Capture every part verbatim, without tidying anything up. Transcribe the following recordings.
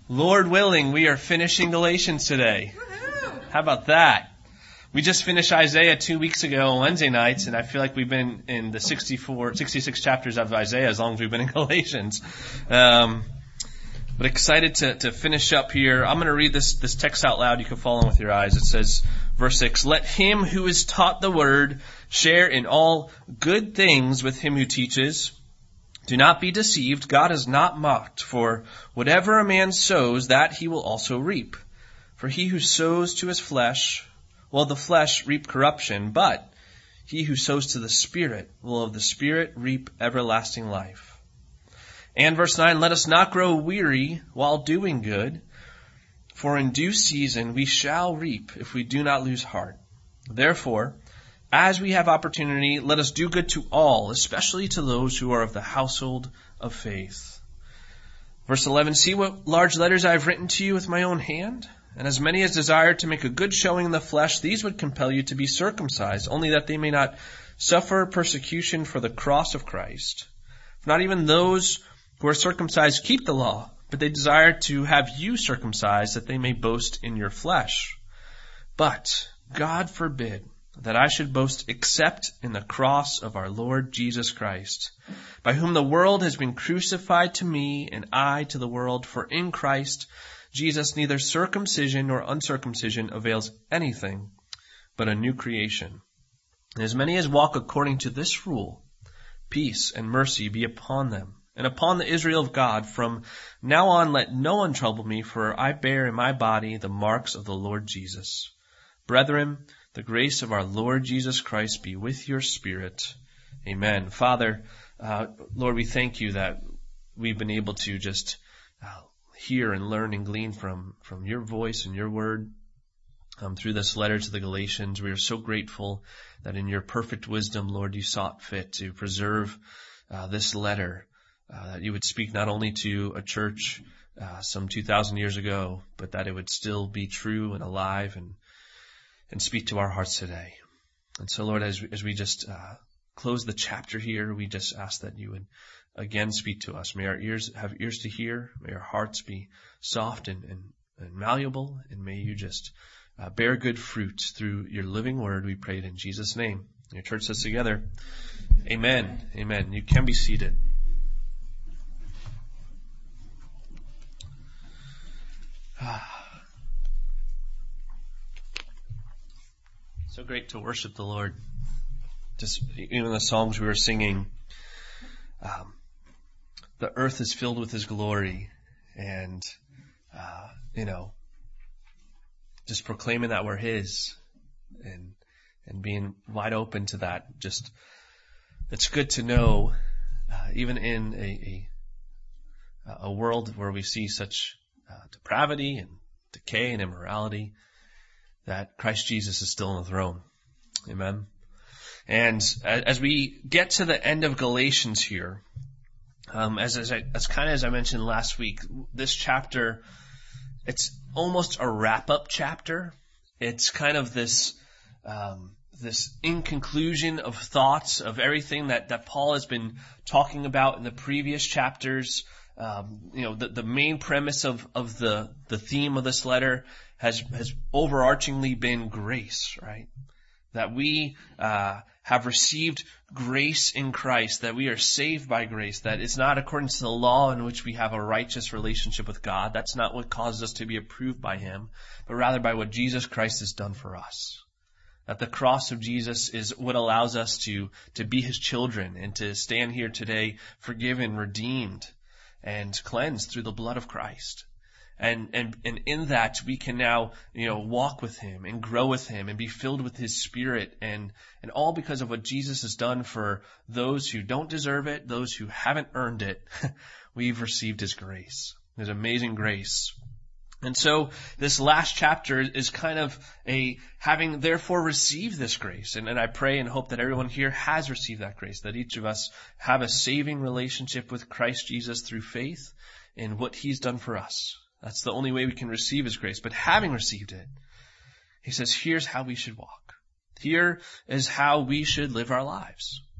Lord willing, we are finishing Galatians today. How about that? We just finished Isaiah two weeks ago on Wednesday nights, and I feel like we've been in the sixty-four, sixty-six chapters of Isaiah as long as we've been in Galatians. Um, but excited to, to finish up here. I'm going to read this, this text out loud. You can follow with your eyes. It says, verse six, "Let him who is taught the word share in all good things with him who teaches. Do not be deceived. God is not mocked. For whatever a man sows, that he will also reap. For he who sows to his flesh will of the flesh reap corruption, but he who sows to the Spirit will of the Spirit reap everlasting life." And verse nine, "Let us not grow weary while doing good, for in due season we shall reap if we do not lose heart. Therefore, as we have opportunity, let us do good to all, especially to those who are of the household of faith." Verse eleven, "See what large letters I have written to you with my own hand? And as many as desire to make a good showing in the flesh, these would compel you to be circumcised, only that they may not suffer persecution for the cross of Christ. For not even those who are circumcised keep the law, but they desire to have you circumcised, that they may boast in your flesh. But God forbid that I should boast except in the cross of our Lord Jesus Christ, by whom the world has been crucified to me, and I to the world. For in Christ Jesus neither circumcision nor uncircumcision avails anything, but a new creation. And as many as walk according to this rule, peace and mercy be upon them, and upon the Israel of God. From now on let no one trouble me, for I bear in my body the marks of the Lord Jesus. Brethren, the grace of our Lord Jesus Christ be with your spirit. Amen." Father, uh, Lord, we thank you that we've been able to just uh, hear and learn and glean from, from your voice and your word um, through this letter to the Galatians. We are so grateful that in your perfect wisdom, Lord, you saw fit to preserve uh, this letter, uh, that you would speak not only to a church uh, some two thousand years ago, but that it would still be true and alive and and speak to our hearts today. And so, Lord, as we, as we just uh, close the chapter here, we just ask that you would again speak to us. May our ears have ears to hear. May our hearts be soft and, and, and malleable. And may you just uh, bear good fruit through your living word. We pray it in Jesus' name. Your church says together, amen. Amen. You can be seated. So great to worship the Lord. Just even the songs we were singing, um, the earth is filled with His glory, and uh, you know, just proclaiming that we're His, and and being wide open to that. Just it's good to know, uh, even in a, a a world where we see such uh, depravity and decay and immorality, that Christ Jesus is still on the throne. Amen. And as we get to the end of Galatians here, um, as as, I, as kind of as I mentioned last week, this chapter, it's almost a wrap-up chapter. It's kind of this um, this in conclusion of thoughts of everything that that Paul has been talking about in the previous chapters. Um, you know, the, the main premise of, of the, the theme of this letter has, has overarchingly been grace, right? That we, uh, have received grace in Christ, that we are saved by grace, that it's not according to the law in which we have a righteous relationship with God. That's not what causes us to be approved by Him, but rather by what Jesus Christ has done for us. That the cross of Jesus is what allows us to, to be His children and to stand here today forgiven, redeemed, and cleansed through the blood of Christ. And, and, and in that we can now, you know, walk with Him and grow with Him and be filled with His Spirit, and, and all because of what Jesus has done for those who don't deserve it, those who haven't earned it. We've received His grace, His amazing grace. And so this last chapter is kind of a having therefore received this grace. And, and I pray and hope that everyone here has received that grace, that each of us have a saving relationship with Christ Jesus through faith in what He's done for us. That's the only way we can receive His grace. But having received it, He says, here's how we should walk. Here is how we should live our lives.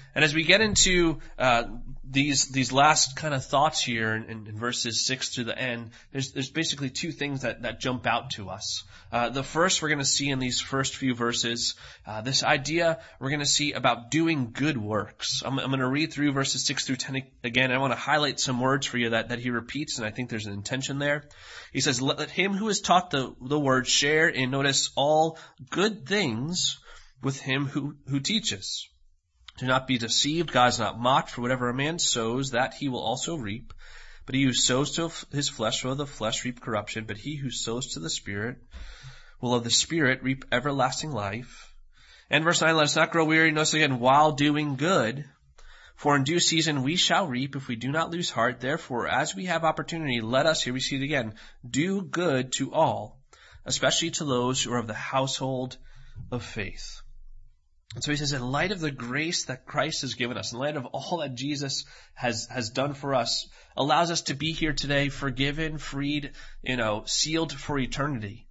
And as we get into uh, these these last kind of thoughts here in, in verses six through the end, there's there's basically two things that, that jump out to us. Uh, the first we're going to see in these first few verses, uh, this idea we're going to see about doing good works. I'm, I'm going to read through verses six through ten again. I want to highlight some words for you that, that he repeats, and I think there's an intention there. He says, let, let him who is taught the, the word share in, notice, all good things with him who, who teaches. Do not be deceived. God is not mocked, for whatever a man sows, that he will also reap. But he who sows to his flesh will of the flesh reap corruption, but he who sows to the Spirit will of the Spirit reap everlasting life. And verse nine, let us not grow weary, notice again, while doing good. For in due season we shall reap if we do not lose heart. Therefore, as we have opportunity, let us, here we see it again, do good to all, especially to those who are of the household of faith. And so he says, in light of the grace that Christ has given us, in light of all that Jesus has, has done for us, allows us to be here today, forgiven, freed, you know, sealed for eternity.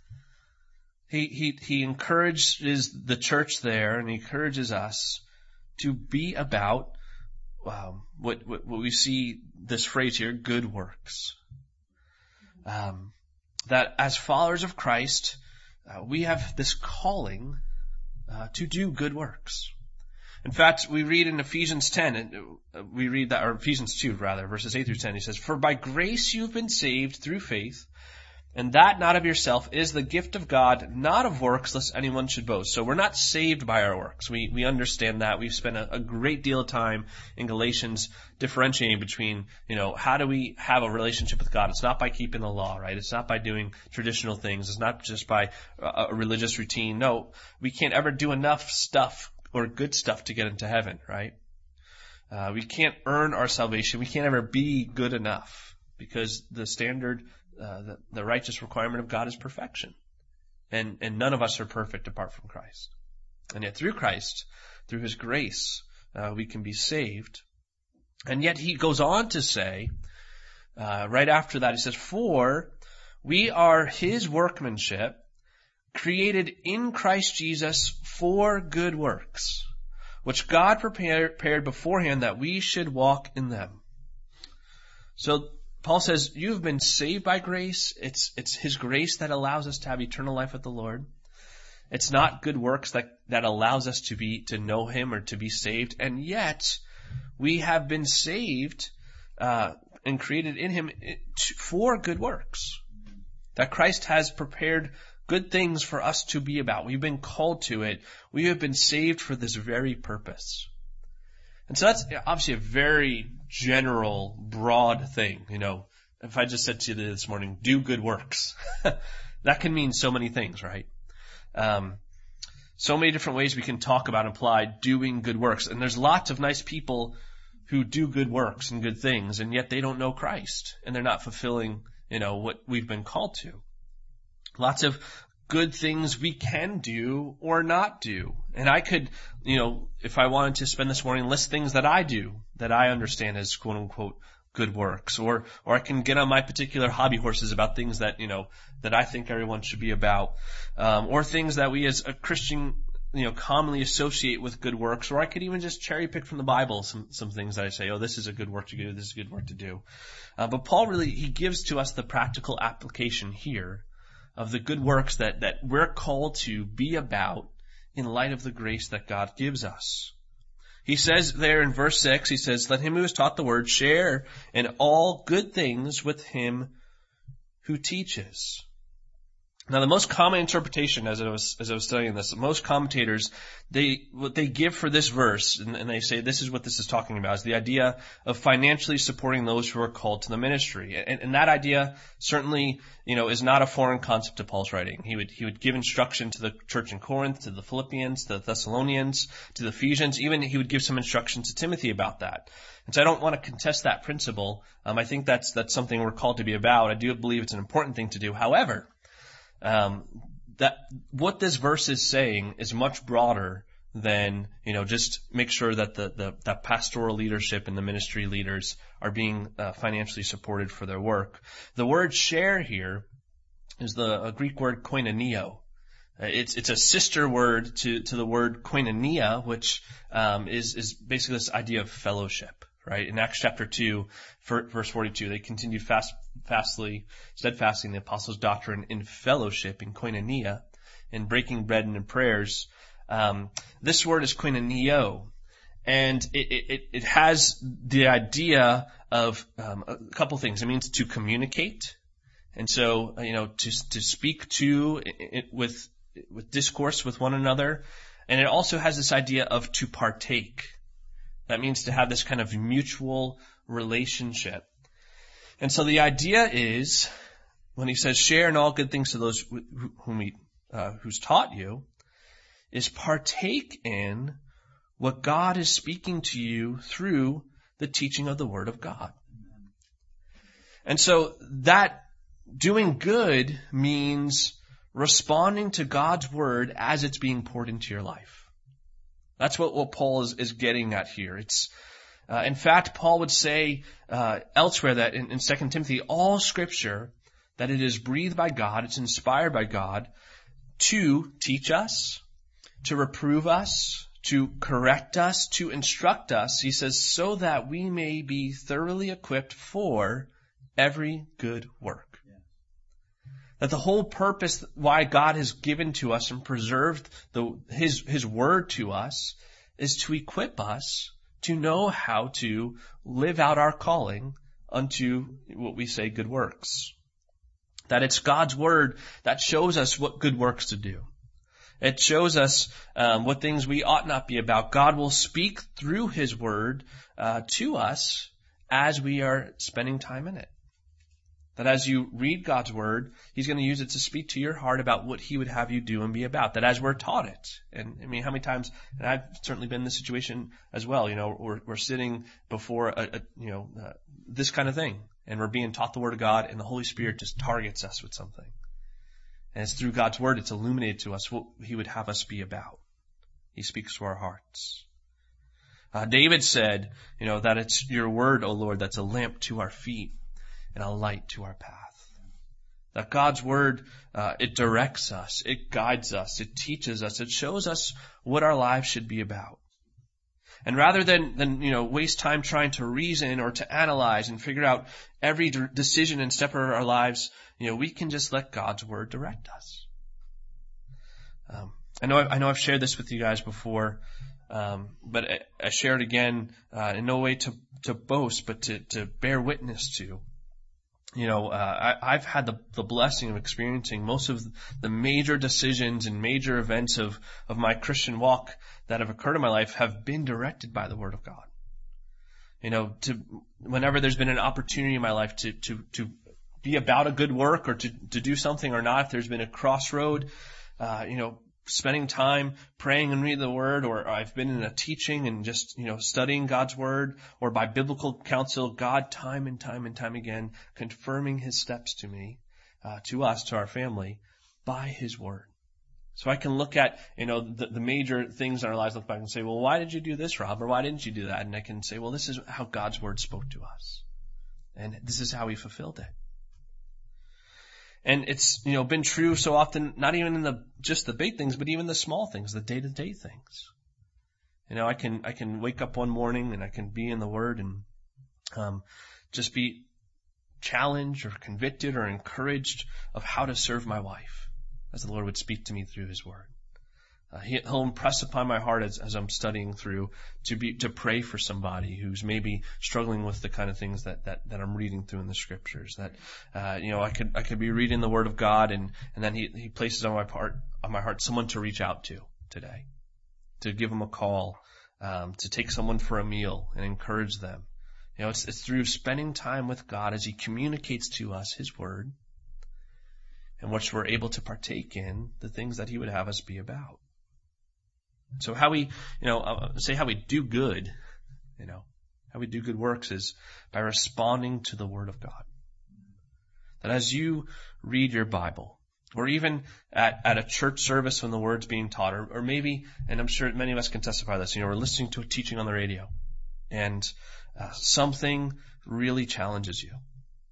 He, he, he encourages the church there, and he encourages us to be about, um, what, what, what we see this phrase here, good works. Um, that as followers of Christ, uh, we have this calling Uh, to do good works. In fact, we read in Ephesians ten, and we read that, or Ephesians two rather, verses eight through ten, he says, for by grace you've been saved through faith, and that not of yourself is the gift of God, not of works, lest anyone should boast. So we're not saved by our works. We we understand that. We've spent a, a great deal of time in Galatians differentiating between, you know, how do we have a relationship with God? It's not by keeping the law, right? It's not by doing traditional things. It's not just by a, a religious routine. No, we can't ever do enough stuff or good stuff to get into heaven, right? Uh, we can't earn our salvation. We can't ever be good enough, because the standard Uh, the, the righteous requirement of God is perfection. And, and none of us are perfect apart from Christ. And yet through Christ, through his grace, uh, we can be saved. And yet he goes on to say, uh, right after that, he says, for we are his workmanship, created in Christ Jesus for good works, which God prepared, prepared beforehand that we should walk in them. So Paul says, you've been saved by grace. It's, it's his grace that allows us to have eternal life with the Lord. It's not good works that, that allows us to be, to know him or to be saved. And yet, we have been saved, uh, and created in him for good works. That Christ has prepared good things for us to be about. We've been called to it. We have been saved for this very purpose. And so that's obviously a very general, broad thing. You know, if I just said to you this morning, do good works, that can mean so many things, right? Um, so many different ways we can talk about, apply doing good works. And there's lots of nice people who do good works and good things, and yet they don't know Christ, and they're not fulfilling, you know, what we've been called to. Lots of good things we can do or not do. And I could, you know, if I wanted to spend this morning, list things that I do that I understand as quote unquote good works, or, or I can get on my particular hobby horses about things that, you know, that I think everyone should be about, um, or things that we as a Christian, you know, commonly associate with good works, or I could even just cherry pick from the Bible some, some things that I say, oh, this is a good work to do, this is a good work to do. Uh, but Paul really, he gives to us the practical application here of the good works that, that we're called to be about in light of the grace that God gives us. He says there in verse six, he says, let him who is taught the word share in all good things with him who teaches. Now, the most common interpretation, as I was as I was studying this, most commentators, they what they give for this verse, and, and they say this is what this is talking about, is the idea of financially supporting those who are called to the ministry. And, and that idea certainly, you know, is not a foreign concept to Paul's writing. He would he would give instruction to the church in Corinth, to the Philippians, to the Thessalonians, to the Ephesians. Even he would give some instruction to Timothy about that. And so I don't want to contest that principle. Um, I think that's that's something we're called to be about. I do believe it's an important thing to do. However, Um, that what this verse is saying is much broader than, you know, just make sure that the, the that pastoral leadership and the ministry leaders are being uh, financially supported for their work. The word share here is the a Greek word koinonio. It's it's a sister word to to the word koinonia, which um, is is basically this idea of fellowship, right? In Acts chapter two, verse forty-two, they continued fast, fastly, steadfastly in the apostles' doctrine, in fellowship, in koinonia, in breaking bread and in prayers. Um, this word is koinonio, and it it it has the idea of um, a couple things. It means to communicate, and so you know to to speak to it with. with discourse with one another. And it also has this idea of to partake. That means to have this kind of mutual relationship. And so the idea is, when he says share in all good things to those whom he, uh, who's taught you, is partake in what God is speaking to you through the teaching of the Word of God. And so that doing good means responding to God's Word as it's being poured into your life. That's what, what Paul is, is getting at here. It's, uh, in fact, Paul would say uh, elsewhere that in, in Second Timothy, all Scripture, that it is breathed by God, it's inspired by God to teach us, to reprove us, to correct us, to instruct us. He says, so that we may be thoroughly equipped for every good work. That the whole purpose why God has given to us and preserved the, His, His Word to us is to equip us to know how to live out our calling unto what we say good works. That it's God's Word that shows us what good works to do. It shows us um, what things we ought not be about. God will speak through His Word uh, to us as we are spending time in it. That as you read God's Word, He's going to use it to speak to your heart about what He would have you do and be about. That as we're taught it. And I mean, how many times, and I've certainly been in this situation as well, you know, we're, we're sitting before a, a you know, uh, this kind of thing. And we're being taught the Word of God, and the Holy Spirit just targets us with something. And it's through God's Word, it's illuminated to us what He would have us be about. He speaks to our hearts. Uh, David said, you know, that it's your Word, O Lord, that's a lamp to our feet and a light to our path. That God's Word, uh, it directs us, it guides us, it teaches us, it shows us what our lives should be about. And rather than, than, you know, waste time trying to reason or to analyze and figure out every de- decision and step of our lives, you know, we can just let God's Word direct us. Um, I know, I know I've shared this with you guys before, um, but I, I share it again, uh, in no way to, to boast, but to, to bear witness to. You know, uh, I, I've had the, the blessing of experiencing most of the major decisions and major events of, of my Christian walk that have occurred in my life have been directed by the Word of God. You know, to whenever there's been an opportunity in my life to, to, to be about a good work or to, to do something or not, if there's been a crossroad, uh, you know, spending time praying and reading the Word, or I've been in a teaching and just, you know, studying God's Word, or by biblical counsel, God time and time and time again confirming His steps to me, uh, to us, to our family, by His Word. So I can look at, you know, the, the major things in our lives, look back and say, well, why did you do this, Rob? Or why didn't you do that? And I can say, well, this is how God's Word spoke to us. And this is how He fulfilled it. And it's, you know, been true so often, not even in the, just the big things, but even the small things, the day-to-day things. You know, I can, I can wake up one morning and I can be in the Word and, um, just be challenged or convicted or encouraged of how to serve my wife as the Lord would speak to me through His Word. Uh, he'll impress upon my heart as, as I'm studying through to be, to pray for somebody who's maybe struggling with the kind of things that, that, that I'm reading through in the Scriptures. That, uh, you know, I could, I could be reading the Word of God and, and then He, He places on my part, on my heart someone to reach out to today. To give them a call, um, to take someone for a meal and encourage them. You know, it's, it's through spending time with God as He communicates to us His Word, in which we're able to partake in the things that He would have us be about. So how we, you know, uh, say how we do good, you know, how we do good works is by responding to the Word of God. That as you read your Bible, or even at, at a church service when the Word's being taught, or, or maybe, and I'm sure many of us can testify to this, you know, we're listening to a teaching on the radio, and uh, something really challenges you.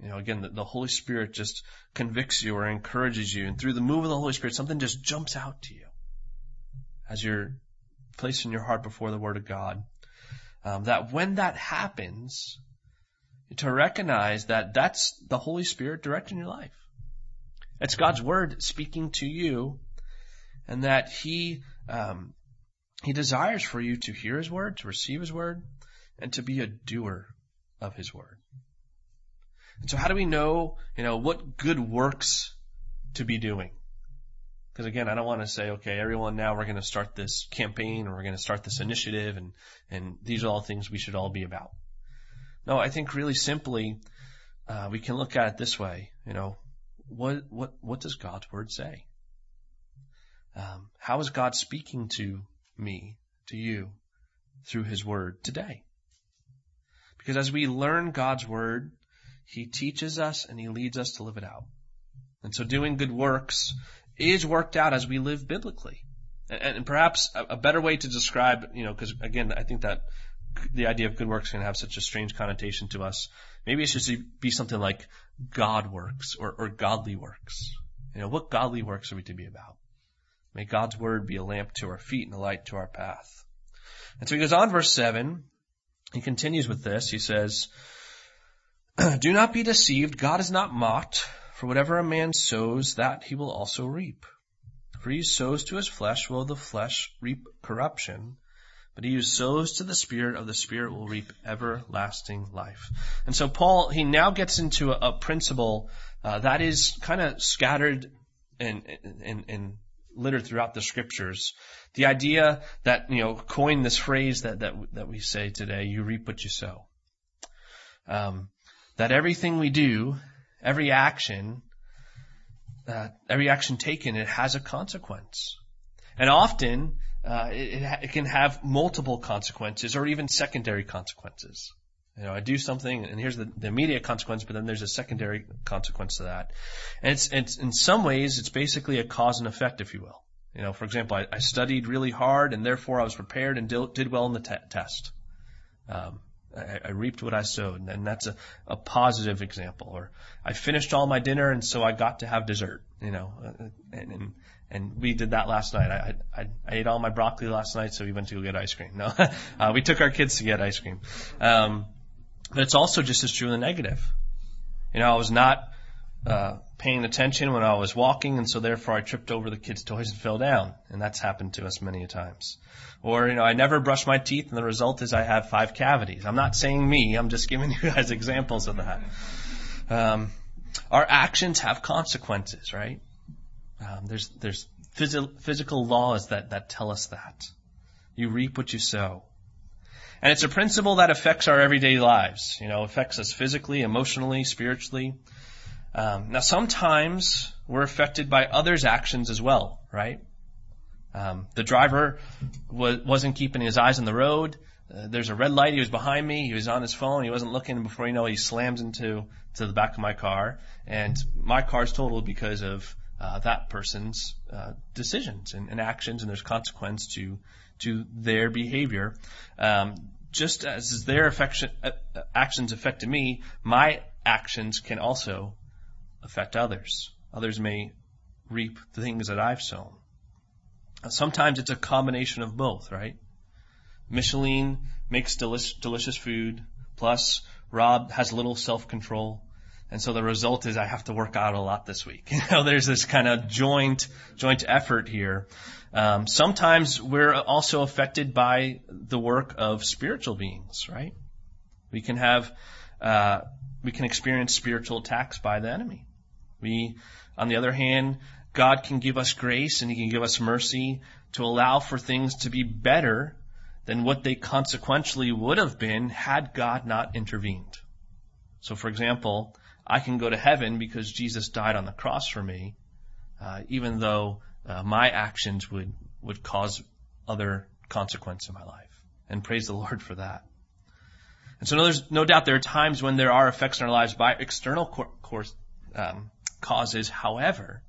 You know, again, the, the Holy Spirit just convicts you or encourages you. And through the move of the Holy Spirit, something just jumps out to you as you're placing your heart before the Word of God. Um, that when that happens, to recognize that that's the Holy Spirit directing your life. It's God's Word speaking to you, and that He um, He desires for you to hear His Word, to receive His Word, and to be a doer of His Word. And so how do we know, you know, what good works to be doing? Because again, I don't want to say, okay, everyone, now we're going to start this campaign or we're going to start this initiative and, and these are all things we should all be about. No, I think really simply, uh, we can look at it this way, you know, what, what, what does God's Word say? Um, how is God speaking to me, to you, through His Word today? Because as we learn God's Word, He teaches us and He leads us to live it out. And so doing good works is worked out as we live biblically. And, and perhaps a, a better way to describe, you know, because again, I think that the idea of good works can have such a strange connotation to us. Maybe it should be something like God works or, or godly works. You know, what godly works are we to be about? May God's Word be a lamp to our feet and a light to our path. And so he goes on, verse seven. He continues with this. He says, do not be deceived. God is not mocked. For whatever a man sows, that he will also reap. For he who sows to his flesh will of the flesh reap corruption. But he who sows to the Spirit of the Spirit will reap everlasting life. And so Paul, he now gets into a, a principle uh, that is kind of scattered and, and, and littered throughout the Scriptures. The idea that, you know, coined this phrase that, that, that we say today, you reap what you sow. Um, that everything we do, every action, uh, every action taken, it has a consequence. And often, uh, it, it can have multiple consequences or even secondary consequences. You know, I do something and here's the, the immediate consequence, but then there's a secondary consequence to that. And it's, it's, in some ways, it's basically a cause and effect, if you will. You know, for example, I, I studied really hard and therefore I was prepared and did, did well in the te- test. Um, I, I reaped what I sowed, and that's a, a positive example. Or I finished all my dinner, and so I got to have dessert. You know, and and, and we did that last night. I, I I ate all my broccoli last night, so we went to go get ice cream. No, uh, we took our kids to get ice cream. Um, but it's also just as true in the negative. You know, I was not uh, paying attention when I was walking, and so therefore I tripped over the kids' toys and fell down, and that's happened to us many a times. Or, you know, I never brush my teeth, and the result is I have five cavities. I'm not saying me. I'm just giving you guys examples of that. Um, our actions have consequences, right? Um, there's there's phys- physical laws that, that tell us that. You reap what you sow. And it's a principle that affects our everyday lives. You know, affects us physically, emotionally, spiritually. Um, now, sometimes we're affected by others' actions as well, right? Um, the driver was, wasn't keeping his eyes on the road. Uh, there's a red light. He was behind me. He was on his phone. He wasn't looking. And before you know it, he slams into to the back of my car. And my car's totaled because of uh, that person's uh, decisions and, and actions. And there's consequence to to their behavior. Um, just as their affection, uh, actions affected me, my actions can also affect others. Others may reap the things that I've sown. Sometimes it's a combination of both, right? Micheline makes delish, delicious food, plus Rob has little self-control. And so the result is I have to work out a lot this week. You know, there's this kind of joint, joint effort here. Um, sometimes we're also affected by the work of spiritual beings, right? We can have, uh, we can experience spiritual attacks by the enemy. We, on the other hand, God can give us grace and He can give us mercy to allow for things to be better than what they consequentially would have been had God not intervened. So, for example, I can go to heaven because Jesus died on the cross for me, uh, even though uh, my actions would, would cause other consequence in my life. And praise the Lord for that. And so no, there's no doubt there are times when there are effects in our lives by external cor- course, um, causes. However,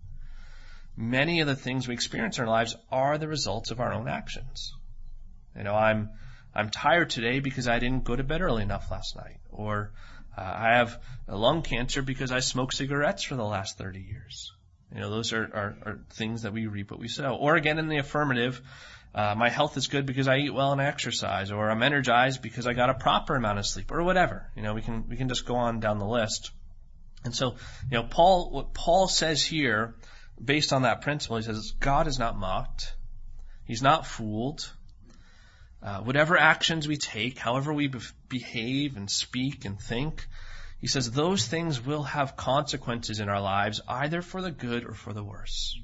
many of the things we experience in our lives are the results of our own actions. You know, I'm I'm tired today because I didn't go to bed early enough last night. Or Uh, I have a lung cancer because I smoked cigarettes for the last thirty years. You know, those are, are, are things that we reap what we sow. Or again, in the affirmative, uh, my health is good because I eat well and I exercise, or I'm energized because I got a proper amount of sleep, or whatever. You know, we can, we can just go on down the list. And so, you know, Paul, what Paul says here, based on that principle, he says, God is not mocked. He's not fooled. Uh, whatever actions we take, however we be- behave and speak and think, he says those things will have consequences in our lives, either for the good or for the worse.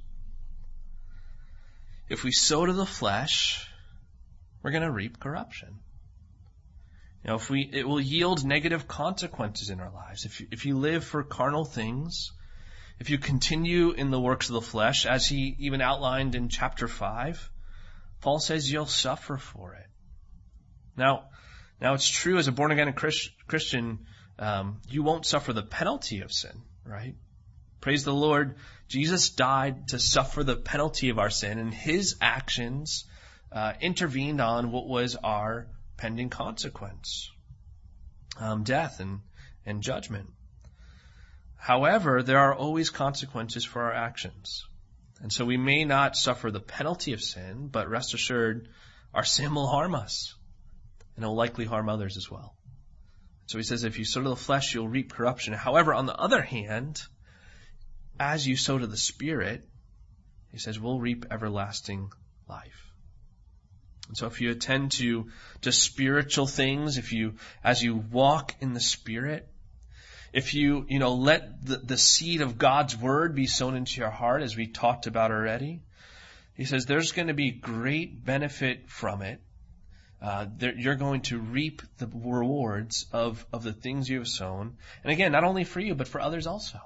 If we sow to the flesh, we're going to reap corruption. You know, if we, it will yield negative consequences in our lives. If you, if you live for carnal things, if you continue in the works of the flesh, as he even outlined in chapter five, Paul says you'll suffer for it. Now, now it's true as a born-again Christ, Christian, um, you won't suffer the penalty of sin, right? Praise the Lord. Jesus died to suffer the penalty of our sin, and his actions uh, intervened on what was our pending consequence, um, death and, and judgment. However, there are always consequences for our actions. And so we may not suffer the penalty of sin, but rest assured, our sin will harm us, and it will likely harm others as well. So he says, if you sow to the flesh, you'll reap corruption. However, on the other hand, as you sow to the Spirit, he says, we'll reap everlasting life. And so if you attend to, to spiritual things, if you, as you walk in the Spirit, if you, you know, let the, the seed of God's Word be sown into your heart, as we talked about already, he says there's going to be great benefit from it. Uh, there, you're going to reap the rewards of, of the things you have sown. And again, not only for you, but for others also.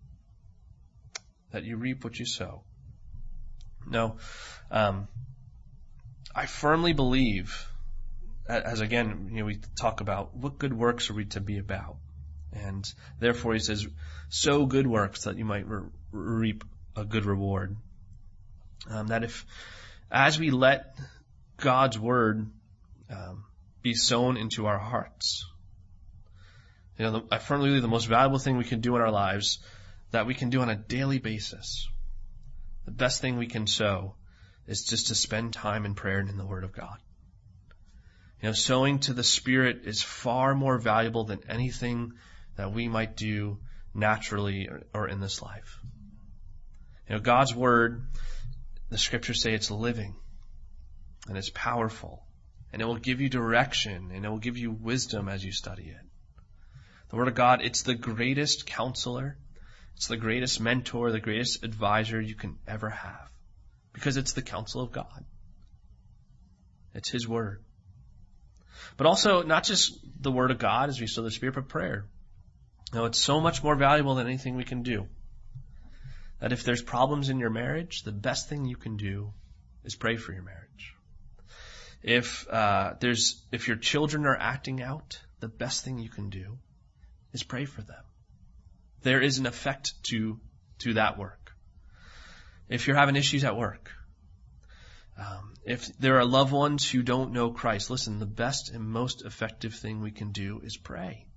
That you reap what you sow. No, um, I firmly believe, as again, you know, we talk about what good works are we to be about. And therefore he says, sow good works that you might re- reap a good reward. Um, that if, as we let God's Word um, be sown into our hearts, you know, the, I firmly believe the most valuable thing we can do in our lives, that we can do on a daily basis, the best thing we can sow is just to spend time in prayer and in the Word of God. You know, sowing to the Spirit is far more valuable than anything that we might do naturally or, or in this life. You know, God's Word, the Scriptures say it's living and it's powerful, and it will give you direction and it will give you wisdom as you study it. The Word of God, it's the greatest counselor. It's the greatest mentor, the greatest advisor you can ever have, because it's the counsel of God. It's His Word. But also, not just the Word of God as we sow the Spirit, but prayer. No, it's so much more valuable than anything we can do. That if there's problems in your marriage, the best thing you can do is pray for your marriage. If uh, there's if your children are acting out, the best thing you can do is pray for them. There is an effect to to that work. If you're having issues at work, um, if there are loved ones who don't know Christ, listen, the best and most effective thing we can do is pray.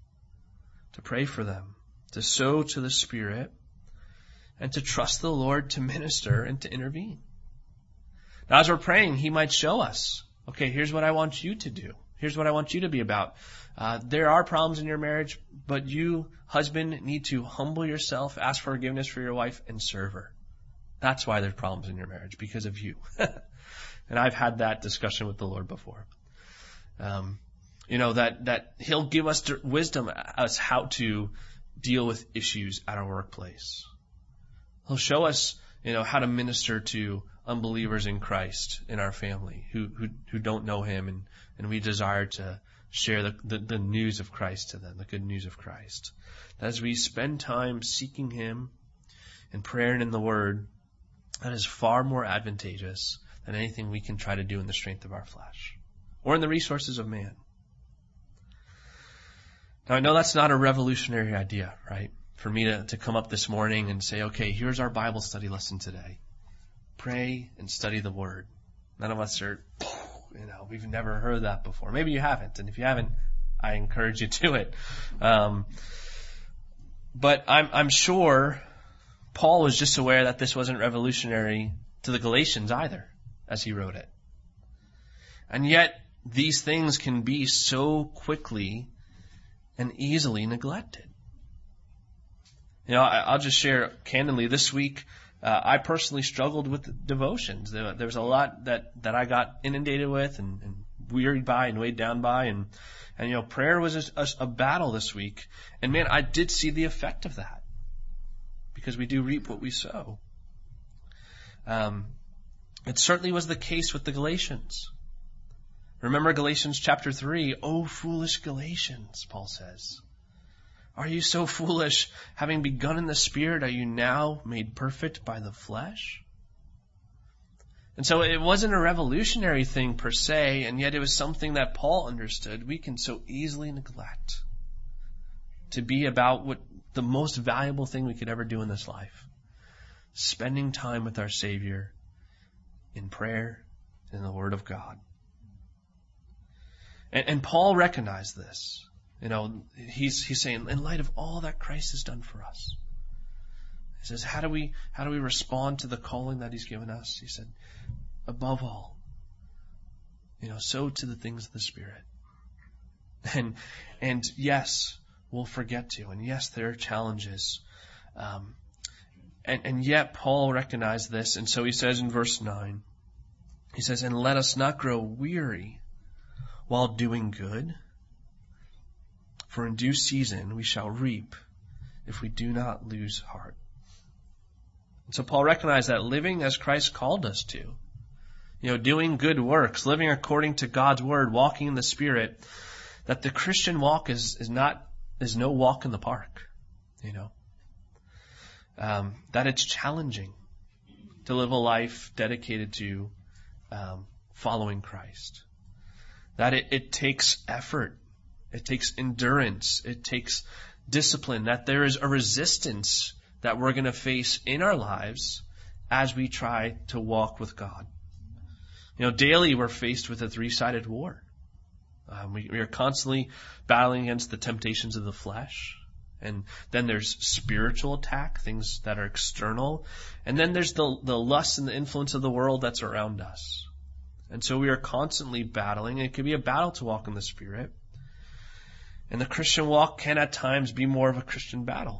To pray for them, to sow to the Spirit, and to trust the Lord to minister and to intervene. Now, as we're praying, He might show us, okay, here's what I want you to do. Here's what I want you to be about. Uh, there are problems in your marriage, but you, husband, need to humble yourself, ask for forgiveness for your wife, and serve her. That's why there's problems in your marriage, because of you. And I've had that discussion with the Lord before. Um, you know, that, that He'll give us wisdom as how to deal with issues at our workplace. He'll show us, you know, how to minister to unbelievers in Christ in our family who, who, who don't know Him, and, and we desire to share the, the, the news of Christ to them, the good news of Christ. As we spend time seeking Him in prayer and in the Word, that is far more advantageous than anything we can try to do in the strength of our flesh or in the resources of man. Now, I know that's not a revolutionary idea, right? For me to, to come up this morning and say, okay, here's our Bible study lesson today. Pray and study the Word. None of us are, you know, we've never heard that before. Maybe you haven't. And if you haven't, I encourage you to it. Um, but I'm, I'm sure Paul was just aware that this wasn't revolutionary to the Galatians either, as he wrote it. And yet, these things can be so quickly and easily neglected. You know, I, I'll just share candidly, this week, uh, I personally struggled with devotions. There, there was a lot that, that I got inundated with and, and wearied by and weighed down by. And, and you know, prayer was a, a, a battle this week. And man, I did see the effect of that. Because we do reap what we sow. Um, it certainly was the case with the Galatians. Remember Galatians chapter three, "O foolish Galatians," Paul says. "Are you so foolish? Having begun in the Spirit, are you now made perfect by the flesh?" And so it wasn't a revolutionary thing per se, and yet it was something that Paul understood we can so easily neglect to be about what the most valuable thing we could ever do in this life. Spending time with our Savior in prayer and in the Word of God. And, and Paul recognized this. You know, he's, he's saying, in light of all that Christ has done for us, he says, how do we, how do we respond to the calling that he's given us? He said, above all, you know, sow to the things of the Spirit. And, and yes, we'll forget to. And yes, there are challenges. Um, and, and yet Paul recognized this. And so he says in verse nine, he says, "And let us not grow weary while doing good, for in due season we shall reap if we do not lose heart." And so Paul recognized that living as Christ called us to, you know, doing good works, living according to God's word, walking in the Spirit, that the Christian walk is, is not, is no walk in the park, you know. Um, that it's challenging to live a life dedicated to um, following Christ. That it, it takes effort. It takes endurance. It takes discipline. That there is a resistance that we're going to face in our lives as we try to walk with God. You know, daily we're faced with a three-sided war. Um, we, we are constantly battling against the temptations of the flesh. And then there's spiritual attack, things that are external. And then there's the, the lust and the influence of the world that's around us. And so we are constantly battling. It can be a battle to walk in the Spirit. And the Christian walk can at times be more of a Christian battle.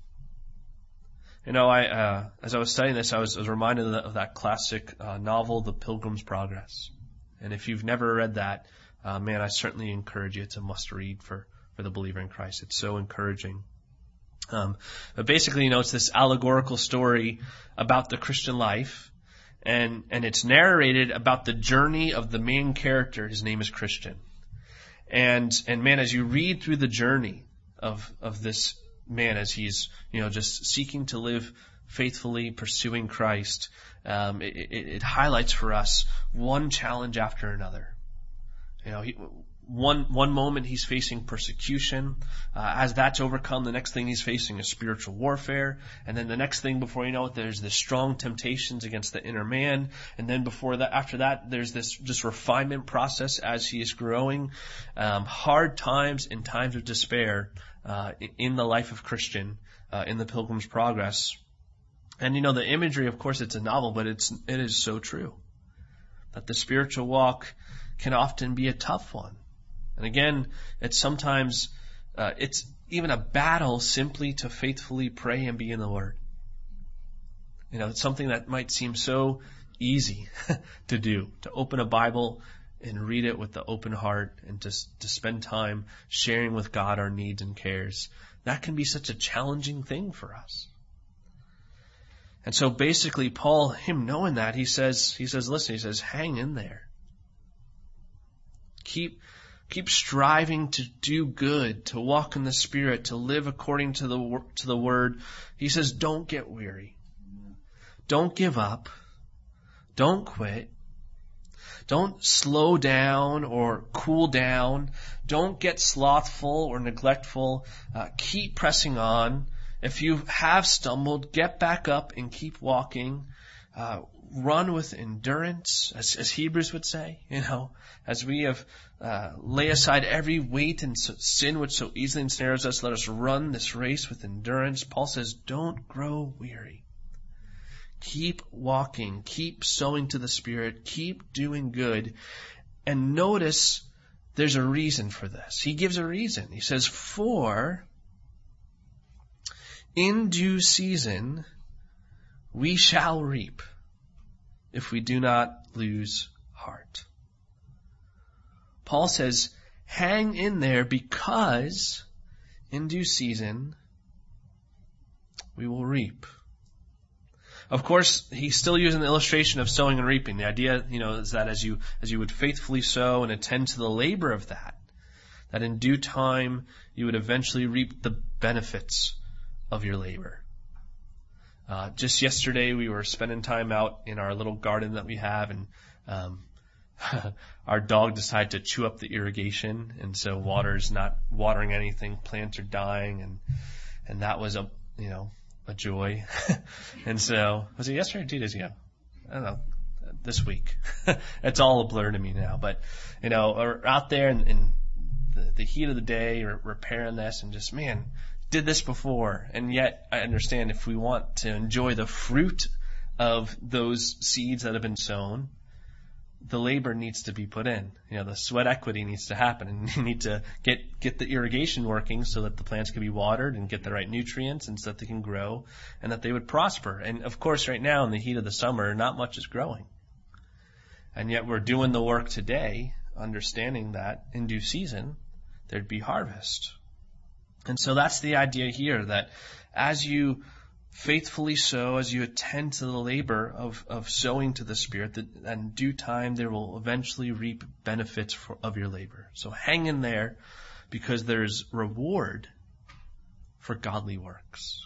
You know, I uh, as I was studying this, I was, I was reminded of, the, of that classic uh, novel, The Pilgrim's Progress. And if you've never read that, uh, man, I certainly encourage you. It's a must-read for, for the believer in Christ. It's so encouraging. Um, but basically, you know, it's this allegorical story about the Christian life. And, and it's narrated about the journey of the main character. His name is Christian. And, and man, as you read through the journey of, of this man, as he's, you know, just seeking to live faithfully, pursuing Christ, um, it, it, it highlights for us one challenge after another. You know, he, one, one moment he's facing persecution. Uh, as that's overcome, the next thing he's facing is spiritual warfare. And then the next thing, before you know it, there's this strong temptations against the inner man. And then before that, after that, there's this just refinement process as he is growing. Um, hard times and times of despair, uh, in the life of Christian, uh, in the Pilgrim's Progress. And you know, the imagery, of course, it's a novel, but it's, it is so true. That the spiritual walk can often be a tough one. And again, it's sometimes, uh, it's even a battle simply to faithfully pray and be in the Word. You know, it's something that might seem so easy to do, to open a Bible and read it with the open heart and just to spend time sharing with God our needs and cares. That can be such a challenging thing for us. And so basically Paul, him knowing that, he says, he says, listen, he says, hang in there. Keep, keep striving to do good, to walk in the Spirit, to live according to the, to the Word. He says, don't get weary. Don't give up. Don't quit. Don't slow down or cool down. Don't get slothful or neglectful. Uh, keep pressing on. If you have stumbled, get back up and keep walking. uh, run with endurance, as, as Hebrews would say, you know, as we have uh, lay aside every weight and so, sin which so easily ensnares us, let us run this race with endurance. Paul says, don't grow weary. Keep walking, keep sowing to the Spirit, keep doing good. And notice there's a reason for this. He gives a reason. He says, for in due season we shall reap if we do not lose heart. Paul says, hang in there because in due season we will reap. Of course, he's still using the illustration of sowing and reaping. The idea, you know, is that as you as you would faithfully sow and attend to the labor of that, that in due time you would eventually reap the benefits of your labor. Uh, just yesterday, we were spending time out in our little garden that we have, and um, our dog decided to chew up the irrigation, and so water's not watering anything. Plants are dying, and and that was a you know a joy. And so was it yesterday or two days ago? I don't know. This week, it's all a blur to me now. But you know, we're out there in, in the, the heat of the day, or repairing this, and just man. Did this before, and yet I understand if we want to enjoy the fruit of those seeds that have been sown, the labor needs to be put in. You know, the sweat equity needs to happen, and you need to get get the irrigation working so that the plants can be watered and get the right nutrients and so that they can grow and that they would prosper. And of course, right now in the heat of the summer, not much is growing. And yet we're doing the work today, understanding that in due season, there'd be harvest. And so that's the idea here, that as you faithfully sow, as you attend to the labor of, of sowing to the Spirit, that in due time there will eventually reap benefits for, of your labor. So hang in there, because there's reward for godly works.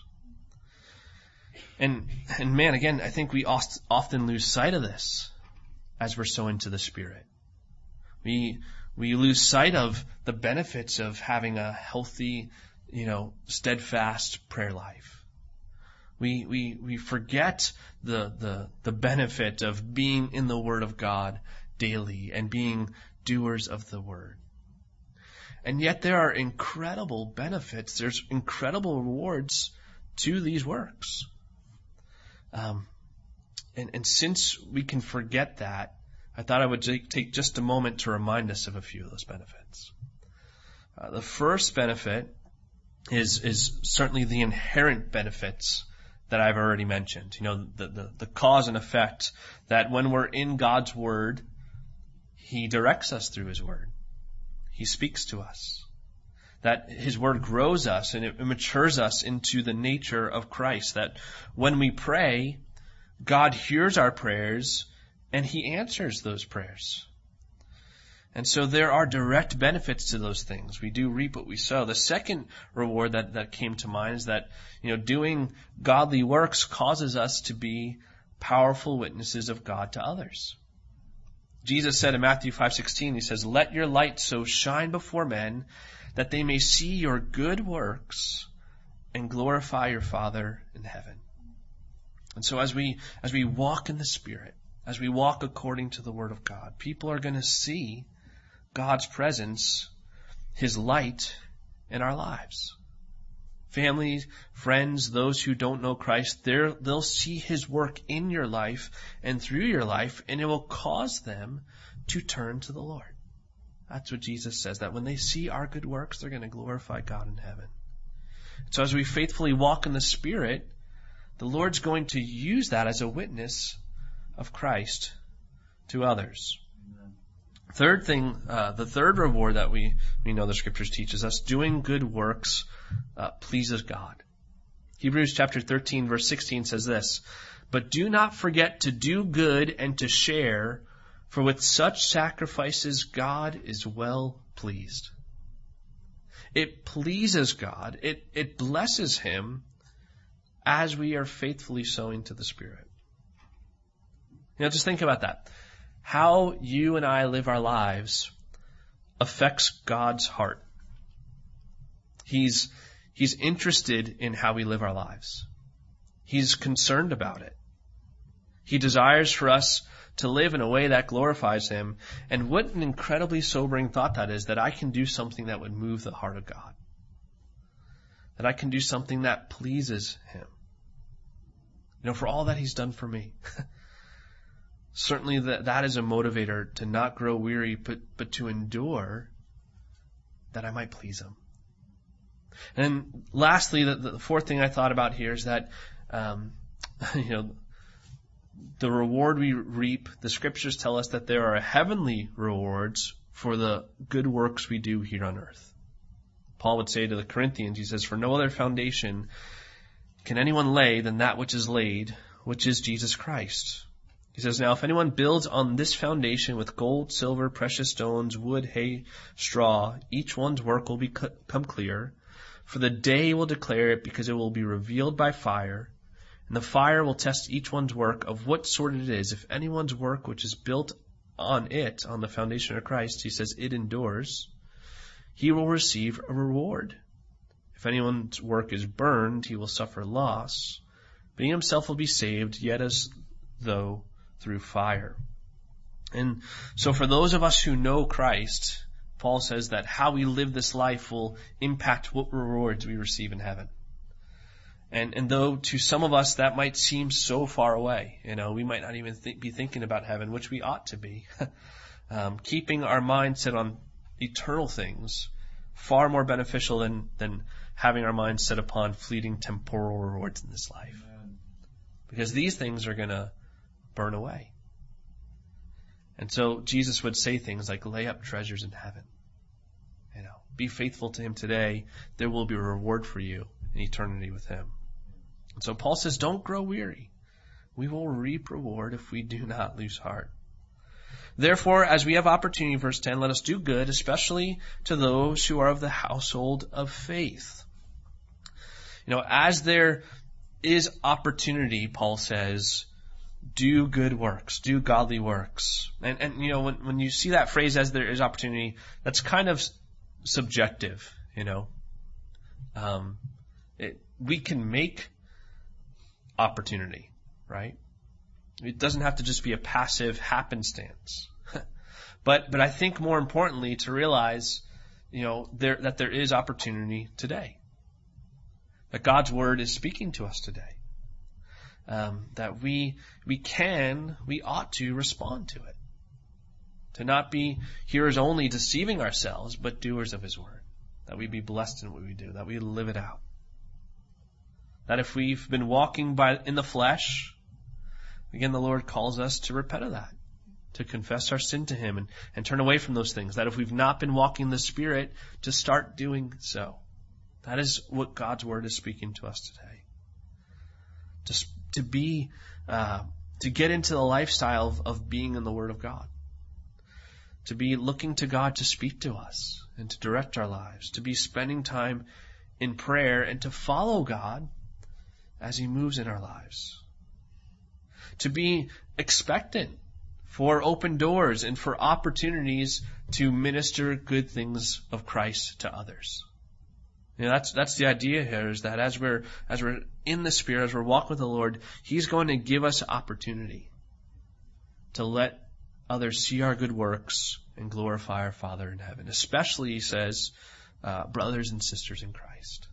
And, and man, again, I think we often lose sight of this as we're sowing to the Spirit. We We lose sight of the benefits of having a healthy, you know, steadfast prayer life. We we we forget the the the benefit of being in the Word of God daily and being doers of the Word. And yet there are incredible benefits. There's incredible rewards to these works. Um, and and since we can forget that, I thought I would take just a moment to remind us of a few of those benefits. Uh, the first benefit is is certainly the inherent benefits that I've already mentioned. You know, the, the, the cause and effect that when we're in God's Word, He directs us through His Word. He speaks to us. That His Word grows us and it matures us into the nature of Christ. That when we pray, God hears our prayers and He answers those prayers. And so there are direct benefits to those things. We do reap what we sow. The second reward that, that came to mind is that, you know, doing godly works causes us to be powerful witnesses of God to others. Jesus said in Matthew five sixteen, He says, "Let your light so shine before men that they may see your good works and glorify your Father in heaven." And so as we as we walk in the Spirit, as we walk according to the Word of God, people are going to see God's presence, His light in our lives. Families, friends, those who don't know Christ, they'll see His work in your life and through your life, and it will cause them to turn to the Lord. That's what Jesus says, that when they see our good works, they're going to glorify God in heaven. So as we faithfully walk in the Spirit, the Lord's going to use that as a witness of Christ to others. Amen. Third thing, uh, the third reward that we, we know the Scriptures teaches us, doing good works uh, pleases God. Hebrews chapter thirteen verse sixteen says this, "But do not forget to do good and to share, for with such sacrifices God is well pleased." It pleases God, it, it blesses Him as we are faithfully sowing to the Spirit. You know, just think about that. How you and I live our lives affects God's heart. He's, He's interested in how we live our lives. He's concerned about it. He desires for us to live in a way that glorifies him. And what an incredibly sobering thought that is, that I can do something that would move the heart of God. That I can do something that pleases him. You know, for all that he's done for me. Certainly that, that is a motivator to not grow weary, but, but to endure that I might please him. And lastly, the, the fourth thing I thought about here is that, um, you know, the reward we reap, the scriptures tell us that there are heavenly rewards for the good works we do here on earth. Paul would say to the Corinthians, he says, for no other foundation can anyone lay than that which is laid, which is Jesus Christ. He says, now if anyone builds on this foundation with gold, silver, precious stones, wood, hay, straw, each one's work will become clear, for the day will declare it, because it will be revealed by fire, and the fire will test each one's work of what sort it is. If anyone's work which is built on it, on the foundation of Christ, he says it endures, he will receive a reward. If anyone's work is burned, he will suffer loss, but he himself will be saved, yet as though through fire. And so for those of us who know Christ, Paul says that how we live this life will impact what rewards we receive in heaven. And, and though to some of us that might seem so far away, you know, we might not even think, be thinking about heaven, which we ought to be. um, keeping our mind set on eternal things, far more beneficial than, than having our mind set upon fleeting temporal rewards in this life. Amen. Because these things are going to burn away. And so Jesus would say things like, lay up treasures in heaven. You know, be faithful to him today. There will be a reward for you in eternity with him. And so Paul says, don't grow weary. We will reap reward if we do not lose heart. Therefore, as we have opportunity, verse ten, let us do good, especially to those who are of the household of faith. You know, as there is opportunity, Paul says, do good works, do godly works. And, and you know, when, when you see that phrase, as there is opportunity, that's kind of subjective, you know. Um, it, we can make opportunity, right? It doesn't have to just be a passive happenstance. but, but I think more importantly to realize, you know, there, that there is opportunity today. That God's word is speaking to us today. Um, that we we can, we ought to respond to it. To not be hearers only, deceiving ourselves, but doers of his word. That we be blessed in what we do, that we live it out. That if we've been walking by in the flesh, again, the Lord calls us to repent of that, to confess our sin to him and, and turn away from those things. That if we've not been walking in the Spirit, to start doing so. That is what God's word is speaking to us today. To to be, uh, to get into the lifestyle of, of being in the Word of God. To be looking to God to speak to us and to direct our lives. To be spending time in prayer and to follow God as he moves in our lives. To be expectant for open doors and for opportunities to minister good things of Christ to others. You know, that's that's the idea here, is that as we're as we're in the Spirit, as we're walking with the Lord, he's going to give us opportunity to let others see our good works and glorify our Father in heaven. Especially, he says, uh, brothers and sisters in Christ.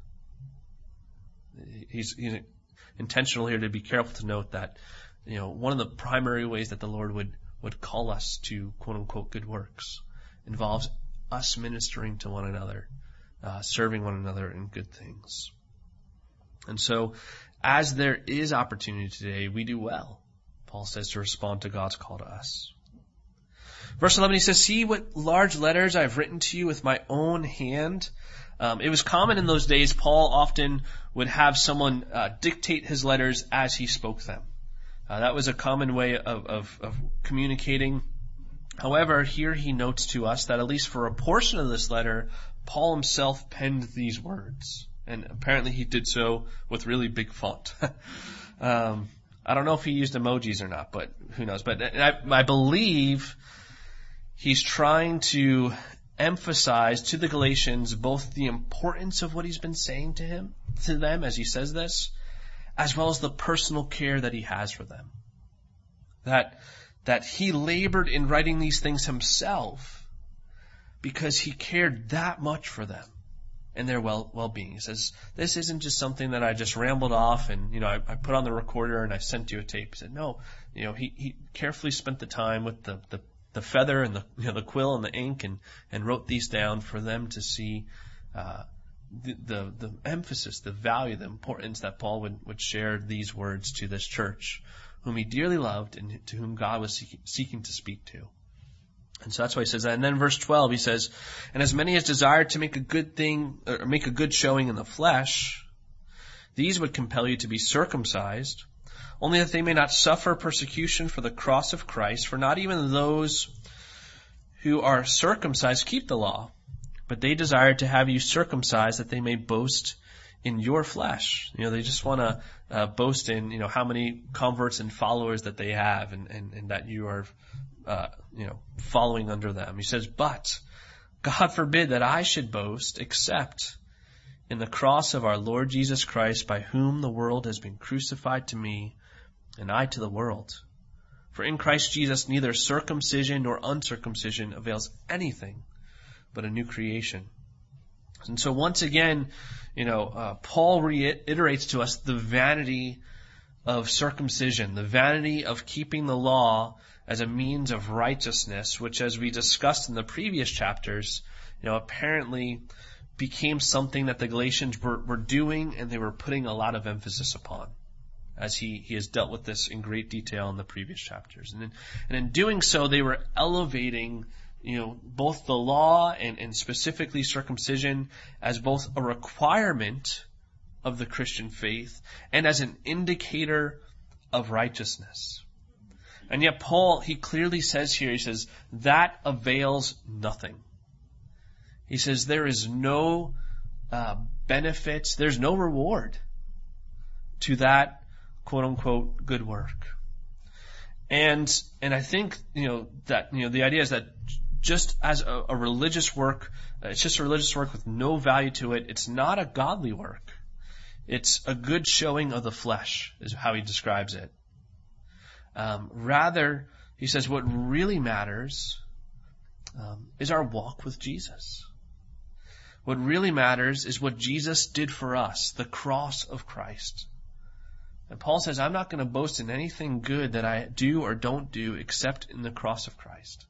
He's, he's intentional here to be careful to note that, you know, one of the primary ways that the Lord would, would call us to quote unquote good works involves us ministering to one another. Uh, serving one another in good things. And so, as there is opportunity today, we do well, Paul says, to respond to God's call to us. Verse eleven, he says, see what large letters I've written to you with my own hand. Um, it was common in those days, Paul often would have someone uh, dictate his letters as he spoke them. Uh, that was a common way of, of, of communicating. However, here he notes to us that at least for a portion of this letter, Paul himself penned these words. And apparently he did so with really big font. um, I don't know if he used emojis or not, but who knows. But I, I believe he's trying to emphasize to the Galatians both the importance of what he's been saying to him, to them as he says this, as well as the personal care that he has for them. That, that he labored in writing these things himself because he cared that much for them and their well, well-being. He says, this isn't just something that I just rambled off and, you know, I, I put on the recorder and I sent you a tape. He said, no, you know, he, he carefully spent the time with the, the, the feather and the, you know, the quill and the ink and, and wrote these down for them to see, uh, the, the, the emphasis, the value, the importance that Paul would, would share these words to this church, whom he dearly loved and to whom God was seeking, seeking to speak to. And so that's why he says that. And then verse twelve, he says, and as many as desired to make a good thing, or make a good showing in the flesh, these would compel you to be circumcised, only that they may not suffer persecution for the cross of Christ. For not even those who are circumcised keep the law, but they desire to have you circumcised that they may boast in your flesh. You know, they just want to uh, boast in, you know, how many converts and followers that they have and, and, and that you are, uh, you know, following under them. He says, but God forbid that I should boast except in the cross of our Lord Jesus Christ, by whom the world has been crucified to me and I to the world. For in Christ Jesus neither circumcision nor uncircumcision avails anything, but a new creation. And so once again, you know, uh, Paul reiterates to us the vanity of circumcision, the vanity of keeping the law as a means of righteousness, which, as we discussed in the previous chapters, you know, apparently became something that the Galatians were, were doing and they were putting a lot of emphasis upon, as he, he has dealt with this in great detail in the previous chapters. And in, and in doing so, they were elevating, you know, both the law and, and specifically circumcision as both a requirement of the Christian faith and as an indicator of righteousness. And yet Paul, he clearly says here, he says, that avails nothing. He says there is no uh, benefits, there's no reward to that quote unquote good work. And and I think, you know, that, you know, the idea is that just as a, a religious work, it's just a religious work with no value to it. It's not a godly work. It's a good showing of the flesh, is how he describes it. Um, rather, he says what really matters um, is our walk with Jesus. What really matters is what Jesus did for us, the cross of Christ. And Paul says, I'm not going to boast in anything good that I do or don't do except in the cross of Christ.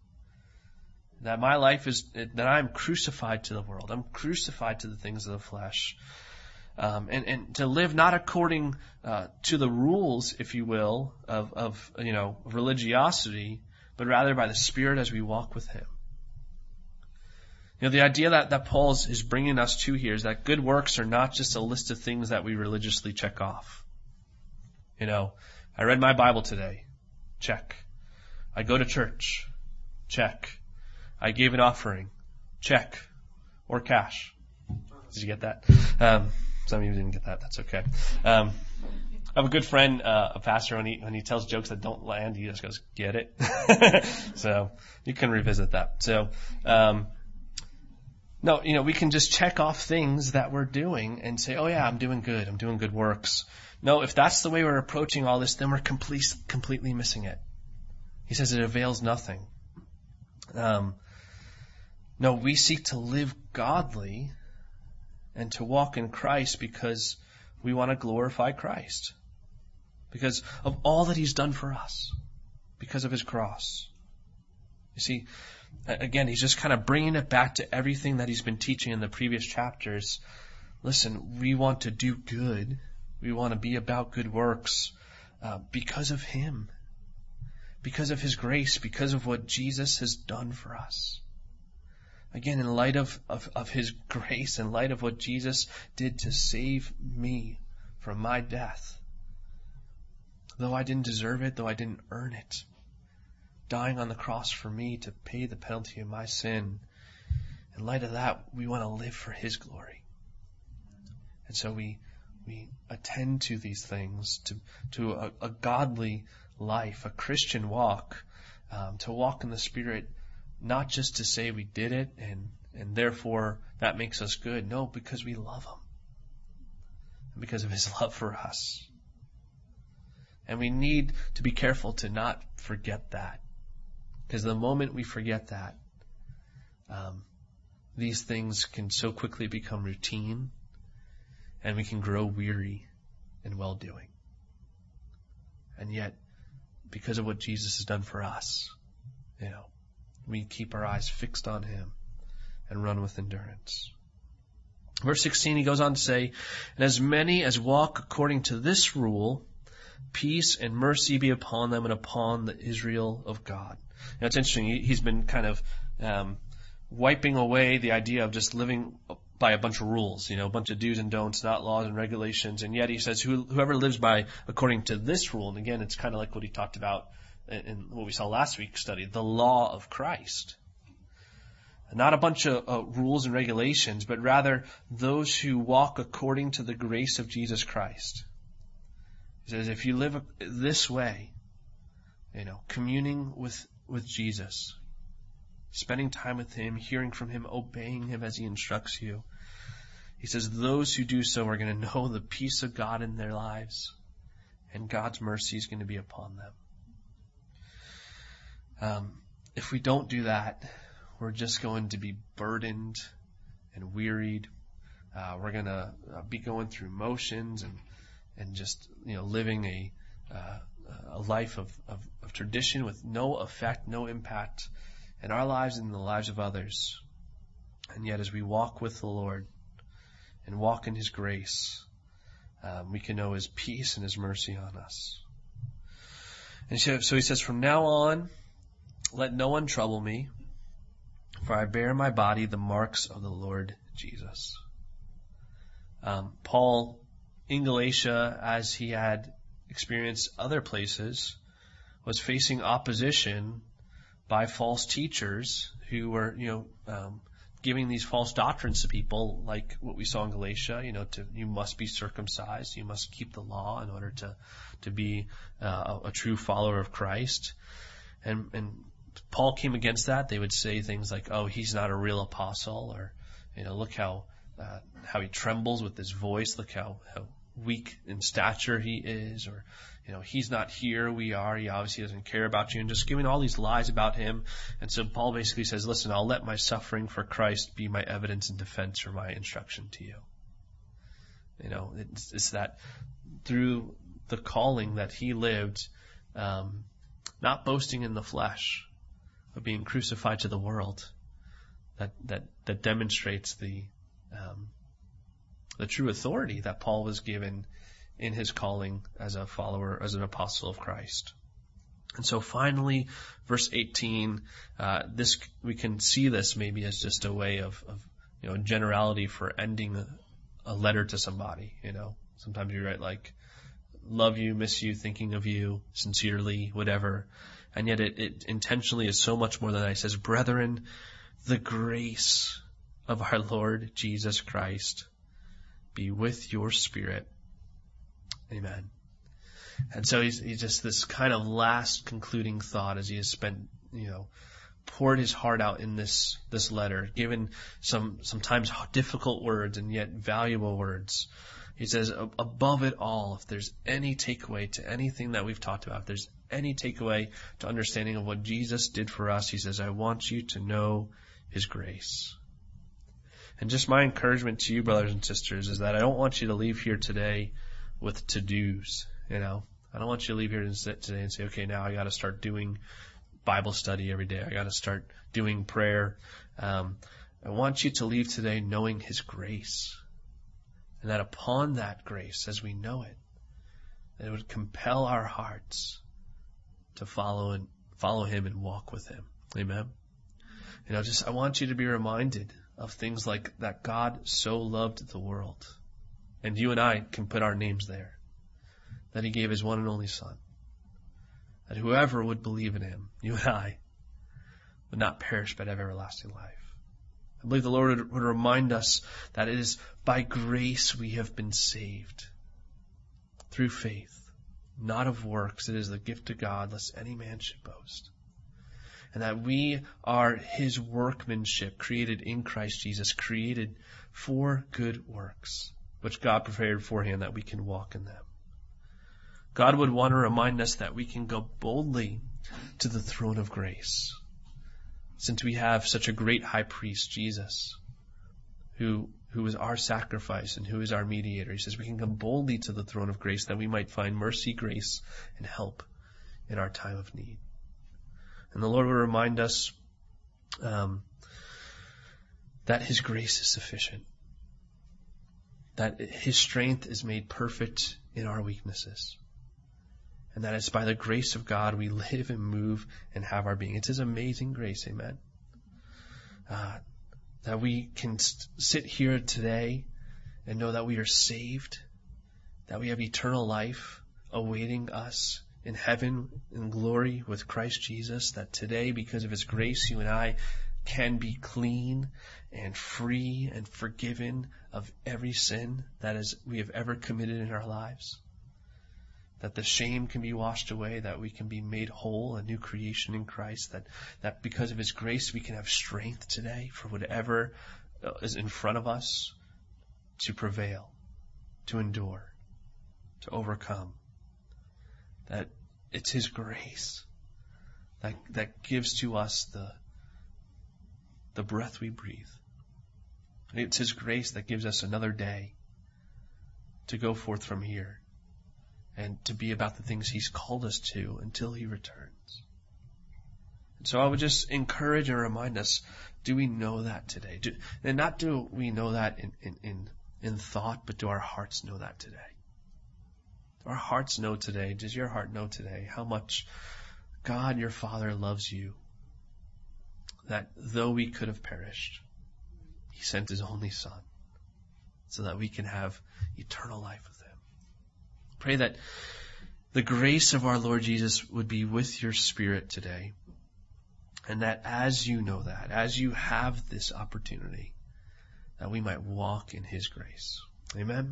That my life is, that I'm crucified to the world. I'm crucified to the things of the flesh. Um, and, and to live not according uh, to the rules, if you will, of, of, you know, religiosity, but rather by the Spirit as we walk with Him. You know, the idea that, that Paul is, is bringing us to here is that good works are not just a list of things that we religiously check off. You know, I read my Bible today. Check. I go to church. Check. I gave an offering. Check. Or cash. Did you get that? Um, some of you didn't get that. That's okay. Um, I have a good friend, uh, a pastor, when he, when he tells jokes that don't land, he just goes, get it? So you can revisit that. So, um, no, you know, we can just check off things that we're doing and say, oh yeah, I'm doing good. I'm doing good works. No, if that's the way we're approaching all this, then we're complete, completely missing it. He says it avails nothing. Um, no, we seek to live godly and to walk in Christ because we want to glorify Christ. Because of all that He's done for us. Because of His cross. You see, again, he's just kind of bringing it back to everything that he's been teaching in the previous chapters. Listen, we want to do good. We want to be about good works uh, because of Him. Because of His grace. Because of what Jesus has done for us. Again, in light of, of, of His grace, in light of what Jesus did to save me from my death. Though I didn't deserve it, though I didn't earn it. Dying on the cross for me to pay the penalty of my sin. In light of that, we want to live for His glory. And so we we attend to these things, to, to a, a godly life, a Christian walk, um, to walk in the Spirit, not just to say we did it and, and therefore that makes us good. No, because we love Him. And because of His love for us. And we need to be careful to not forget that. Because the moment we forget that, um, these things can so quickly become routine, and we can grow weary in well-doing. And yet, because of what Jesus has done for us, you know, we keep our eyes fixed on him and run with endurance. Verse sixteen, he goes on to say, and as many as walk according to this rule, peace and mercy be upon them and upon the Israel of God. Now it's interesting, he's been kind of um, wiping away the idea of just living by a bunch of rules, you know, a bunch of do's and don'ts, not laws and regulations. And yet he says, Who, whoever lives by according to this rule, and again, it's kind of like what he talked about in what we saw last week's study, the law of Christ. Not a bunch of uh, rules and regulations, but rather those who walk according to the grace of Jesus Christ. He says, if you live this way, you know, communing with, with Jesus, spending time with him, hearing from him, obeying him as he instructs you, he says those who do so are going to know the peace of God in their lives, and God's mercy is going to be upon them. Um, if we don't do that, we're just going to be burdened and wearied. Uh, we're going to be going through motions and and just, you know, living a uh, a life of, of, of tradition with no effect, no impact in our lives and in the lives of others. And yet as we walk with the Lord and walk in his grace, um, we can know his peace and his mercy on us. And so, so he says, from now on, let no one trouble me, for I bear in my body the marks of the Lord Jesus. Um, Paul in Galatia, as he had experienced other places, was facing opposition by false teachers who were, you know, um, giving these false doctrines to people, like what we saw in Galatia. You know, to you must be circumcised, you must keep the law in order to to be uh, a, a true follower of Christ, and and. Paul came against that. They would say things like, oh, he's not a real apostle, or, you know, look how uh, how he trembles with his voice, look how, how weak in stature he is, or, you know, he's not here, we are, he obviously doesn't care about you, and just giving all these lies about him. And so Paul basically says, listen, I'll let my suffering for Christ be my evidence and defense for my instruction to you. You know, it's, it's that through the calling that he lived, um, not boasting in the flesh, but being crucified to the world, that that that demonstrates the um, the true authority that Paul was given in his calling as a follower, as an apostle of Christ. And so finally, verse eighteen, uh, this we can see this maybe as just a way of, of you know, generality for ending a, a letter to somebody. You know, sometimes you write like, love you, miss you, thinking of you, sincerely, whatever. And yet it, it intentionally is so much more than that. It says, brethren, the grace of our Lord Jesus Christ be with your spirit. Amen. And so he's, he's just this kind of last concluding thought as he has spent, you know, poured his heart out in this, this letter, given some, sometimes difficult words and yet valuable words. He says, above it all, if there's any takeaway to anything that we've talked about, if there's any takeaway to understanding of what Jesus did for us, he says, I want you to know his grace. And just my encouragement to you, brothers and sisters, is that I don't want you to leave here today with to-dos, you know. I don't want you to leave here today and say, okay, now I got to start doing Bible study every day. I got to start doing prayer. Um, I want you to leave today knowing his grace. And that upon that grace, as we know it, that it would compel our hearts to follow and follow him and walk with him. Amen. You know, just I want you to be reminded of things like that God so loved the world. And you and I can put our names there. That he gave his one and only Son. That whoever would believe in him, you and I, would not perish but have everlasting life. I believe the Lord would, would remind us that it is by grace we have been saved. Through faith. Not of works. It is the gift of God, lest any man should boast. And that we are his workmanship, created in Christ Jesus, created for good works, which God prepared beforehand that we can walk in them. God would want to remind us that we can go boldly to the throne of grace, since we have such a great high priest, Jesus, who who is our sacrifice and who is our mediator. He says we can come boldly to the throne of grace that we might find mercy, grace, and help in our time of need. And the Lord will remind us um, that His grace is sufficient, that His strength is made perfect in our weaknesses, and that it's by the grace of God we live and move and have our being. It's His amazing grace, amen. Uh, that we can st- sit here today and know that we are saved, that we have eternal life awaiting us in heaven in glory with Christ Jesus, that today, because of His grace, you and I can be clean and free and forgiven of every sin that is we have ever committed in our lives. That the shame can be washed away, that we can be made whole, a new creation in Christ, that, that because of His grace we can have strength today for whatever is in front of us to prevail, to endure, to overcome. That it's His grace that, that gives to us the, the breath we breathe. It's His grace that gives us another day to go forth from here and to be about the things He's called us to until He returns. And so I would just encourage and remind us, do we know that today? Do, and not do we know that in, in, in, in thought, but do our hearts know that today? Do our hearts know today, does your heart know today how much God, your Father, loves you? That though we could have perished, He sent His only Son so that we can have eternal life with Him. Pray that the grace of our Lord Jesus would be with your spirit today. And that as you know that, as you have this opportunity, that we might walk in His grace. Amen.